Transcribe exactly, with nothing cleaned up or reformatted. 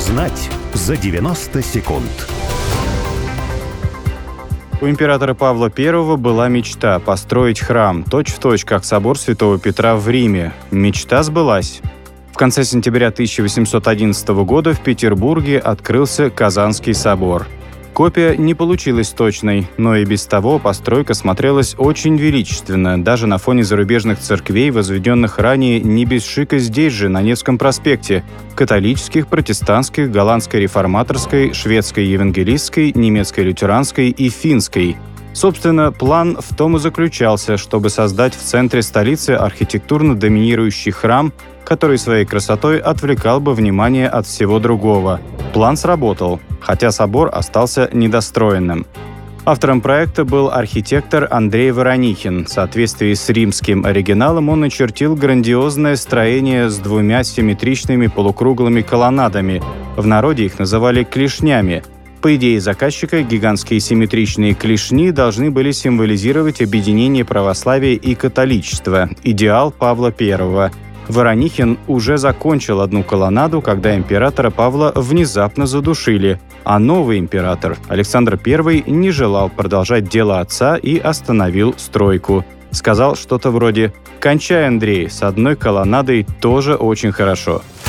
Узнать за девяносто секунд. У императора Павла Первого была мечта построить храм, точь-в-точь, как собор Святого Петра в Риме. Мечта сбылась. В конце сентября тысяча восемьсот одиннадцатого года в Петербурге открылся Казанский собор. Копия не получилась точной, но и без того постройка смотрелась очень величественно, даже на фоне зарубежных церквей, возведенных ранее не без шика здесь же, на Невском проспекте – католических, протестантских, голландской реформаторской, шведской евангелистской, немецкой лютеранской и финской. Собственно, план в том и заключался, чтобы создать в центре столицы архитектурно доминирующий храм, который своей красотой отвлекал бы внимание от всего другого. План сработал, хотя собор остался недостроенным. Автором проекта был архитектор Андрей Воронихин. В соответствии с римским оригиналом он начертил грандиозное строение с двумя симметричными полукруглыми колоннадами. В народе их называли клешнями. По идее заказчика, гигантские симметричные клешни должны были символизировать объединение православия и католичества, идеал Павла Первого. Воронихин уже закончил одну колоннаду, когда императора Павла внезапно задушили, а новый император, Александр Первый, не желал продолжать дело отца и остановил стройку. Сказал что-то вроде «Кончай, Андрей, с одной колоннадой тоже очень хорошо».